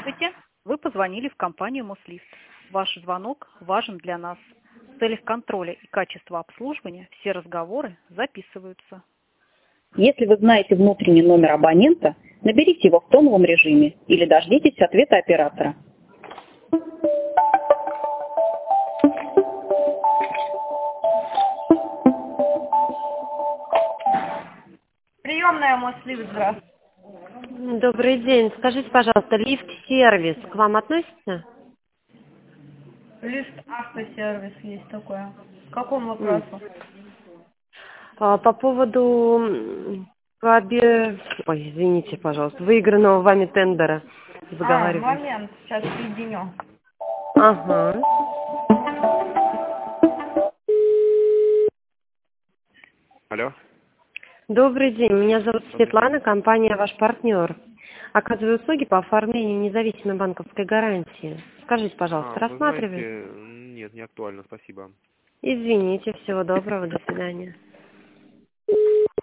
Здравствуйте. Вы позвонили в компанию Мослифт. Ваш звонок важен для нас. В целях контроля и качества обслуживания все разговоры записываются. Если вы знаете внутренний номер абонента, наберите его в тоновом режиме или дождитесь ответа оператора. Приемная Мослифт, здравствуйте. Добрый день. Скажите, пожалуйста, лифт-сервис к вам относится? Лифт автосервис есть такое. К какому вопросу? По поводу ой, извините, пожалуйста, выигранного вами тендера. Заговариваю. Момент, сейчас соединю. Ага. Алло. Добрый день. Меня зовут Светлана, компания «Ваш партнер». Оказываю услуги по оформлению независимой банковской гарантии. Скажите, пожалуйста, рассматриваете? Вы знаете, нет, не актуально, спасибо. Извините, всего доброго, до свидания.